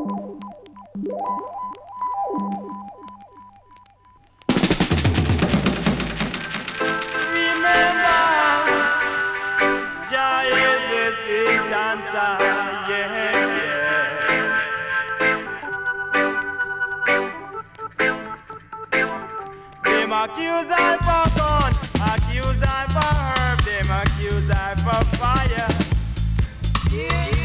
Them accuse I for gun, accuse I for herb, them accuse I for fire. Yeah.